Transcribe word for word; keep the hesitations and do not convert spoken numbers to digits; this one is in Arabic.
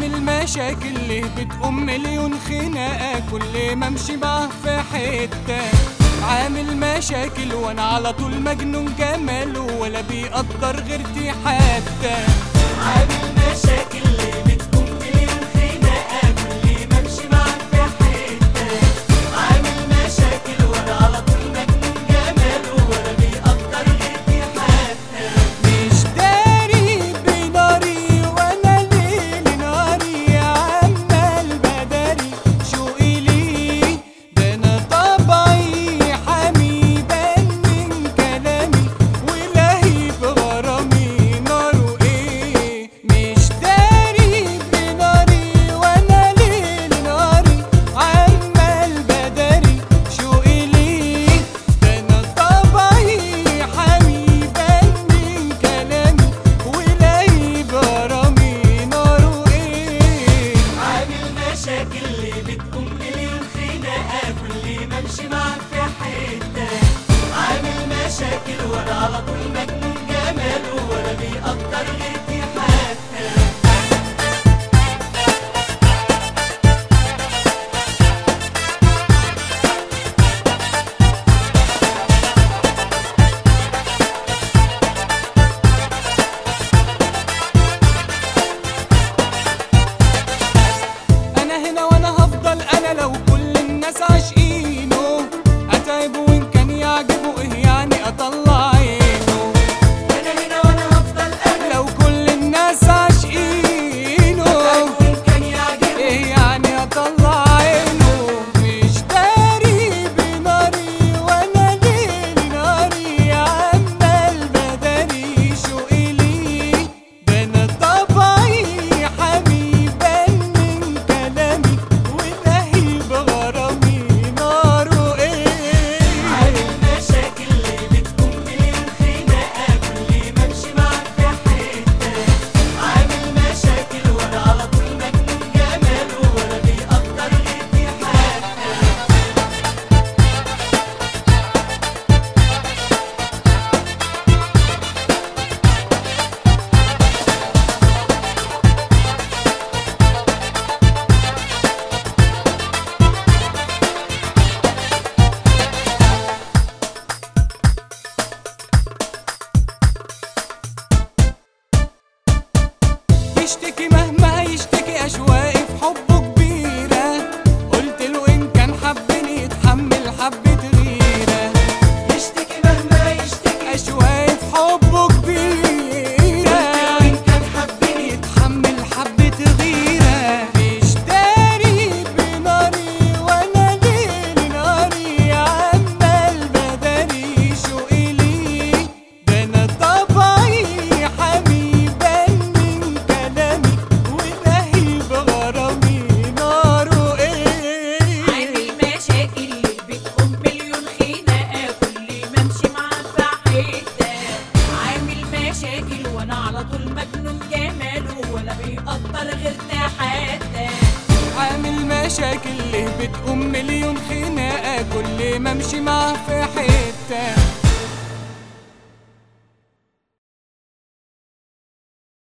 عامل مشاكل ليه بتقوم مليون خناقة كل ما امشي معاه في حتة. عامل مشاكل وانا على طول مجنون جماله ولا بيقدر غيرتي حتى. عامل مشاكل ليه بتقوم مليون خناقة كل ما امشي معاه في حتة. عامل مشاكل وانا على طول مجنون جماله ولا بيقدر غيرتي حتى. مش داري بناري وانا ليل ناري عمال بداري شوقي ليه. ده انا طبعي حامي بان من كلامي ولهيب غرامي ناره ايه. مش داري بناري وانا ليل ناري عمال بداري شوقي ليه. ده انا طبعي حامي بان من كلامي ولهيب غرامي ناره ايه. عامل مشاكل ليه بتقوم مليون خناقة كل ما امشي معاك في حتة. عامل مشاكل وانا على طول مجنون جماله ولا بيقدر غيرتي حتى. انا هنا وانا هفضل انا لو كل الناس عاشقينه. اتعب وان كان يعجبه ايه يعني اطلع عينه. انا هنا وانا هفضل انا لو كل الناس عاشقينه وان كان يعجبه ايه يعني اطلع عينه. مش داري بناري وانا ليل ناري عمال بداري شوقي ليه. ده انا طبعي حامي بان من كلامي ولهيب غرامي ناره ايه. عامل مشاكل ليه بتقوم مليون خناقة كل ما امشي معاك في حتة. عامل مشاكل وانا على طول مجنون جماله ولا بيقدر غيرتي حتى. يشتكي مهما يشتكي اشواقي في حبه كبيرة. قلت له ان كان حبني يتحمل حبة غيرة. يشتكي مهما يشتكي اشواقي في حبه كبيرة. وان كان حبني يتحمل حبة غيرة. مش داري بناري وانا ليل ناري عمال بداري شوقي ليه. ده انا طبعي حامي بان من كلامي ولهيب غرامي ناره ايه. عامل مشاكل ليه بتقوم مليون خناقة كل ما امشي معاك في حتة. عامل مشاكل وانا على طول مجنون جماله ولا بيقدر غيرتي حتى. عامل مشاكل ليه بتقوم مليون خناقة كل ما امشي معاه في حتة.